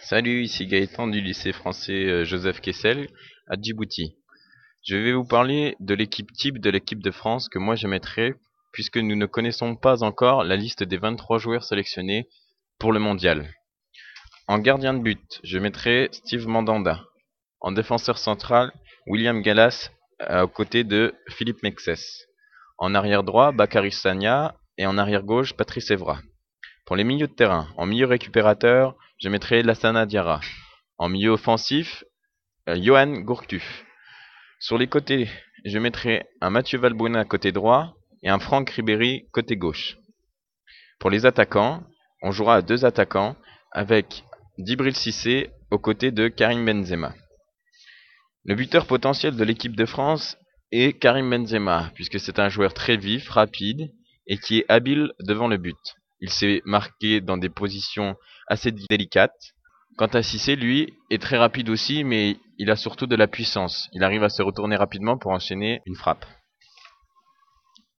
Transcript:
Salut, ici Gaëtan du lycée français Joseph Kessel à Djibouti. Je vais vous parler de l'équipe type de l'équipe de France que moi je mettrai, puisque nous ne connaissons pas encore la liste des 23 joueurs sélectionnés pour le mondial. En gardien de but, je mettrai Steve Mandanda. En défenseur central, William Gallas aux côtés de Philippe Mexes. En arrière droit, Bakary Sagna et en arrière gauche, Patrice Evra. Pour les milieux de terrain, en milieu récupérateur, je mettrai Lassana Diarra. En milieu offensif, Johan Gourcuff. Sur les côtés, je mettrai un Mathieu Valbuena côté droit et un Franck Ribéry côté gauche. Pour les attaquants, on jouera à deux attaquants avec Djibril Cissé aux côtés de Karim Benzema. Le buteur potentiel de l'équipe de France est Karim Benzema, puisque c'est un joueur très vif, rapide et qui est habile devant le but. Il s'est marqué dans des positions assez délicates. Quant à Cissé, lui, est très rapide aussi, mais il a surtout de la puissance. Il arrive à se retourner rapidement pour enchaîner une frappe.